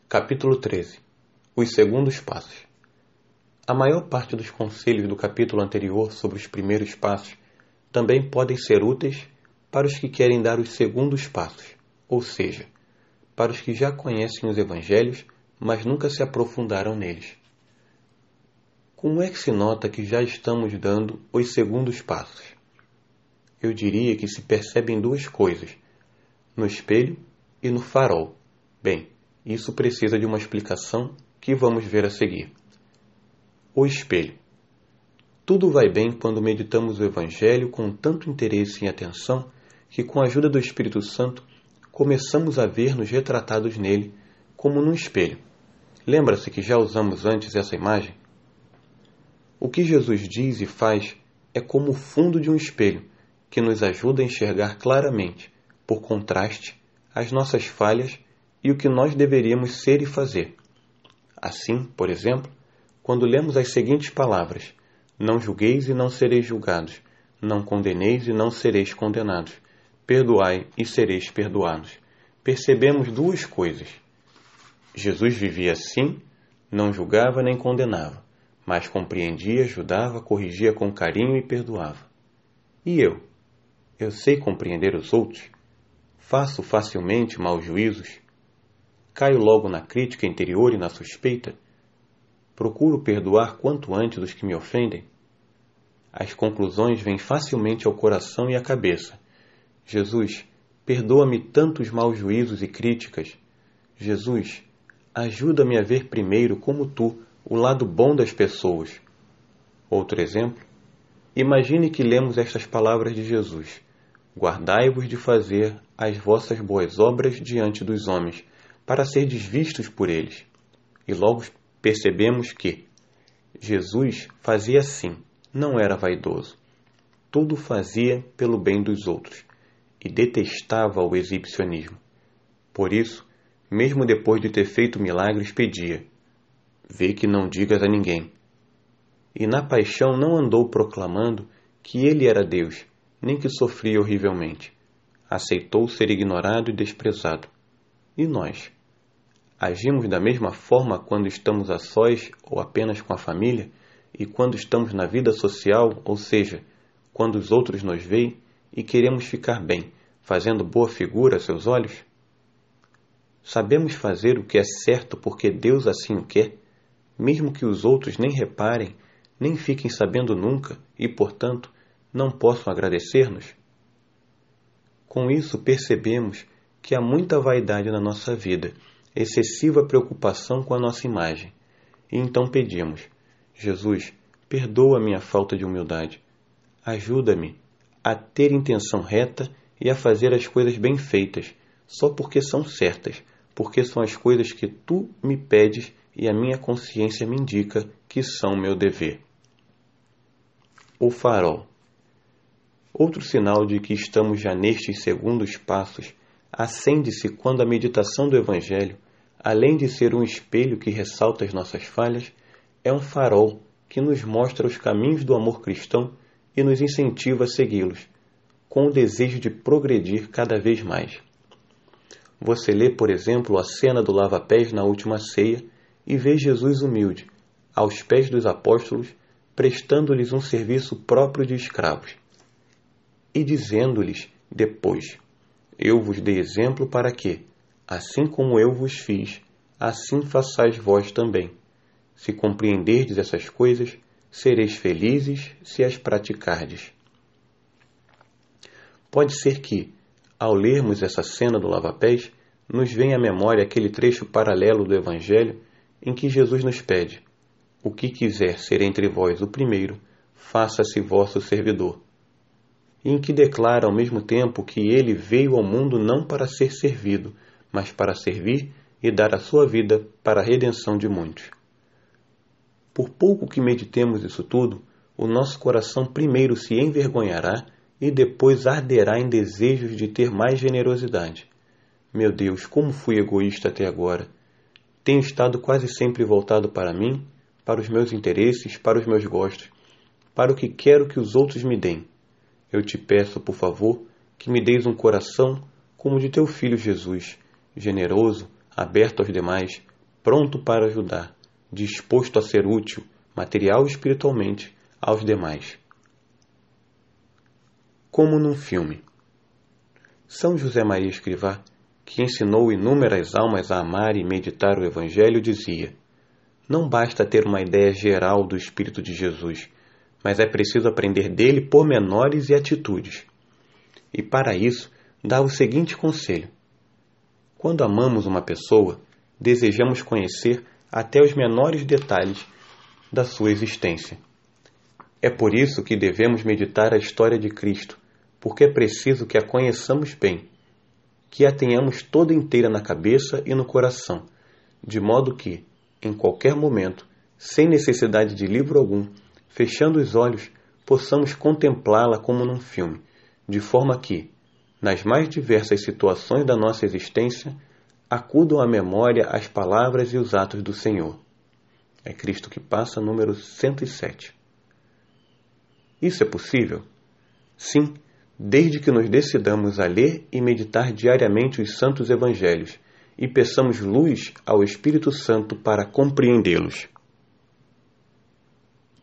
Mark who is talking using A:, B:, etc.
A: Capítulo 13. Os segundos passos. A maior parte dos conselhos do capítulo anterior sobre os primeiros passos também podem ser úteis para os que querem dar os segundos passos, ou seja, para os que já conhecem os evangelhos, mas nunca se aprofundaram neles. Como é que se nota que já estamos dando os segundos passos? Eu diria que se percebem duas coisas, no espelho e no farol. Bem, isso precisa de uma explicação que vamos ver a seguir. O espelho. Tudo vai bem quando meditamos o Evangelho com tanto interesse e atenção que, com a ajuda do Espírito Santo, começamos a ver-nos retratados nele como num espelho. Lembra-se que já usamos antes essa imagem? O que Jesus diz e faz é como o fundo de um espelho, que nos ajuda a enxergar claramente, por contraste, as nossas falhas e o que nós deveríamos ser e fazer. Assim, por exemplo, quando lemos as seguintes palavras: não julgueis e não sereis julgados, não condeneis e não sereis condenados, perdoai e sereis perdoados, percebemos duas coisas. Jesus vivia assim, não julgava nem condenava, mas compreendia, ajudava, corrigia com carinho e perdoava. E eu? Eu sei compreender os outros? Faço facilmente maus juízos? Caio logo na crítica interior e na suspeita? Procuro perdoar quanto antes os que me ofendem? As conclusões vêm facilmente ao coração e à cabeça. Jesus, perdoa-me tantos maus juízos e críticas. Jesus, ajuda-me a ver primeiro, como tu, o lado bom das pessoas. Outro exemplo. Imagine que lemos estas palavras de Jesus: guardai-vos de fazer as vossas boas obras diante dos homens, para serdes vistos por eles. E logo percebemos que Jesus fazia assim, não era vaidoso. Tudo fazia pelo bem dos outros e detestava o exibicionismo. Por isso, mesmo depois de ter feito milagres, pedia: vê que não digas a ninguém. E na paixão não andou proclamando que ele era Deus, nem que sofria horrivelmente. Aceitou ser ignorado e desprezado. E nós? Agimos da mesma forma quando estamos a sós ou apenas com a família, e quando estamos na vida social, ou seja, quando os outros nos veem e queremos ficar bem, fazendo boa figura a seus olhos? Sabemos fazer o que é certo porque Deus assim o quer, mesmo que os outros nem reparem, nem fiquem sabendo nunca e, portanto, não possam agradecer-nos? Com isso percebemos que há muita vaidade na nossa vida, excessiva preocupação com a nossa imagem. E então pedimos: Jesus, perdoa a minha falta de humildade. Ajuda-me a ter intenção reta e a fazer as coisas bem feitas, só porque são certas, porque são as coisas que tu me pedes e a minha consciência me indica que são meu dever. O farol. Outro sinal de que estamos já nestes segundos passos acende-se quando a meditação do Evangelho, além de ser um espelho que ressalta as nossas falhas, é um farol que nos mostra os caminhos do amor cristão e nos incentiva a segui-los, com o desejo de progredir cada vez mais. Você lê, por exemplo, a cena do lava-pés na última ceia e vê Jesus humilde, aos pés dos apóstolos, prestando-lhes um serviço próprio de escravos, e dizendo-lhes depois: eu vos dei exemplo para que, assim como eu vos fiz, assim façais vós também. Se compreenderdes essas coisas, sereis felizes se as praticardes. Pode ser que, ao lermos essa cena do lava-pés, nos venha à memória aquele trecho paralelo do Evangelho em que Jesus nos pede: o que quiser ser entre vós o primeiro, faça-se vosso servidor. E em que declara ao mesmo tempo que ele veio ao mundo não para ser servido, mas para servir e dar a sua vida para a redenção de muitos. Por pouco que meditemos isso tudo, o nosso coração primeiro se envergonhará e depois arderá em desejos de ter mais generosidade. Meu Deus, como fui egoísta até agora! Tenho estado quase sempre voltado para mim, para os meus interesses, para os meus gostos, para o que quero que os outros me deem. Eu te peço, por favor, que me deis um coração como o de teu Filho Jesus, generoso, aberto aos demais, pronto para ajudar, disposto a ser útil, material e espiritualmente, aos demais. Como num filme. São José Maria Escrivá, que ensinou inúmeras almas a amar e meditar o Evangelho, dizia: não basta ter uma ideia geral do Espírito de Jesus, mas é preciso aprender dele pormenores e atitudes. E para isso, dá o seguinte conselho: quando amamos uma pessoa, desejamos conhecer até os menores detalhes da sua existência. É por isso que devemos meditar a história de Cristo, porque é preciso que a conheçamos bem, que a tenhamos toda inteira na cabeça e no coração, de modo que, em qualquer momento, sem necessidade de livro algum, fechando os olhos, possamos contemplá-la como num filme, de forma que, nas mais diversas situações da nossa existência, acudam à memória as palavras e os atos do Senhor. É Cristo que Passa, número 107. Isso é possível? Sim, desde que nos decidamos a ler e meditar diariamente os santos evangelhos e peçamos luz ao Espírito Santo para compreendê-los.